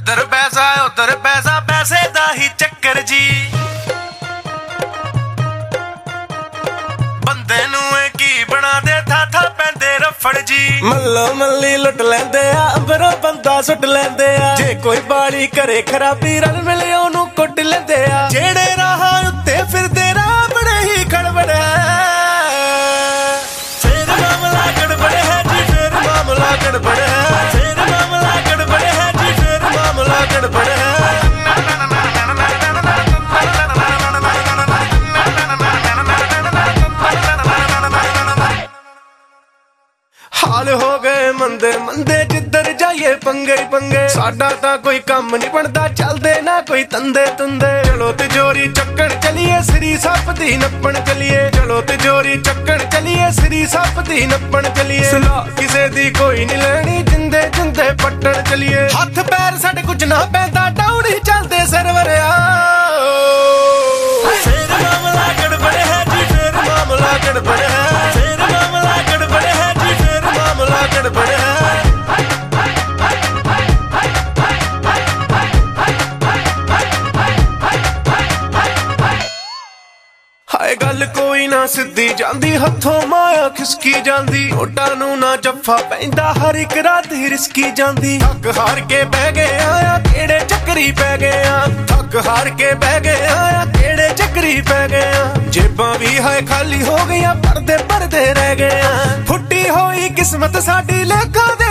ਇੱਧਰ ਪੈਸਾ ਉੱਧਰ ਪੈਸਾ, ਪੈਸੇ ਦਾ ਹੀ ਚੱਕਰ ਜੀ। ਬੰਦੇ ਨੂੰ ਇਹ ਕੀ ਬਣਾ ਦੇ, ਥਾ ਥਾ ਪੈਂਦੇ ਰਫੜ ਜੀ। ਮੱਲੋ ਮੱਲੀ ਲੁੱਟ ਲੈਂਦੇ ਆ, ਅੰਬਰੋਂ ਬੰਦਾ ਸੁੱਟ ਲੈਂਦੇ ਆ। ਜੇ ਕੋਈ ਬਾਲੀ ਕਰੇ ਖਰਾਬੀ, ਰਲ ਮਿਲੇ ਉਹਨੂੰ ਕੁੱਟ ਲੈਂਦੇ ਆ। ਜਿਹੜੇ ਰਾਹਾਂ ਉੱਤੇ ਫਿਰਦੇ ਰਾਹ ਬੜੇ ਹੀ ਖੜਬੜ ਹੈ। ਫੇਰ ਮਾਮਲਾ ਗੜਬੜ ਹੈ ਜੀ, ਫੇਰ ਮਾਮਲਾ ਗੜਬੜ ਹੈ। ਫੇਰ ਮਾਮਲਾ ਗੜਬੜ ਹੈ ਜੀ, ਫੇਰ ਮਾਮਲਾ ਗੜਬੜ ਹੈ। ਹਾਲ ਹੋ ਗਏ ਮੰਦੇ ਮੰਦੇ, ਜਿੱਧਰ ਜਾਈਏ ਪੰਗੇ ਹੀ ਪੰਗੇ। ਸਾਡਾ ਤਾਂ ਕੋਈ ਕੰਮ ਨਹੀਂ ਬਣਦਾ, ਚੱਲਦੇ ਨਾ ਕੋਈ ਤੰਦੇ ਤੁੰਦੇ। ਚਲੋ ਤਿਜੋਰੀ ਚੱਕਣ ਚਲੀਏ, ਸ੍ਰੀ ਸੱਪ ਦੀ ਨੱਪਣ ਚਲੀਏ। ਚਲੋ ਤਿਜੋਰੀ ਚੱਕਣ ਚਲੀਏ, ਸ੍ਰੀ ਸੱਪ ਦੀ ਨੱਪਣ ਚਲੀਏ। ਸਲਾਹ ਕਿਸੇ ਦੀ ਕੋਈ ਨਹੀਂ ਲੈਣੀ, ਜਿੰਦੇ ਜਿੰਦੇ ਪੱਟਣ ਚਲੀਏ। ਹੱਥ ਪੈਰ ਸਾਡੇ ਕੁਝ ਨਾ ਪੈਂਦਾ, ਡਾਊਨ ਹੀ ਚੱਲਦੇ ਸਰਵਰਿਆ। ਫੇਰ ਮਾਮਲਾ ਗੜਬੜ ਹੈ ਜੀ, ਫੇਰ ਮਾਮਲਾ ਗੜਬੜ ਹੈ। ਫੇਰ ਮਾਮਲਾ ਗੜਬੜ ਹੈ ਜੀ, ਫੇਰ ਮਾਮਲਾ ਗੜਬੜ ਹੈ। ਹਾਏ ਗੱਲ ਕੋਈ ਨਾ ਸਿੱਧੀ ਜਾਂਦੀ, ਹੱਥੋਂ ਮਾਇਆ ਖਿਸਕੀ ਜਾਂਦੀ। ਨੋਟਾਂ ਨੂੰ ਨਾ ਜੱਫਾ ਪੈਂਦਾ, ਹਰ ਇੱਕ ਰਾਤ ਹੀ ਰਿਸਕੀ ਜਾਂਦੀ। ਥੱਕ ਹਾਰ ਕੇ ਬਹਿ ਗਏ ਆ, ਕਿਹੜੇ ਚੱਕਰੀ ਪੈ ਗਏ ਆ। ਥੱਕ ਹਾਰ ਕੇ ਬਹਿ ਗਏ ਆ, ਕਿਹੜੇ ਚੱਕਰੀ ਪੈ ਗਏ ਆ। ਜੇਬਾਂ ਵੀ ਹਾਏ ਖਾਲੀ ਹੋ ਗਈਆਂ, ਪਰਦੇ ਪਰਦੇ ਰਹਿ ਗਏ ਆ। ਫੁੱਟੀ ਹੋਈ ਕਿਸਮਤ ਸਾਡੀ ਲੇਖਾਂ ਦੇ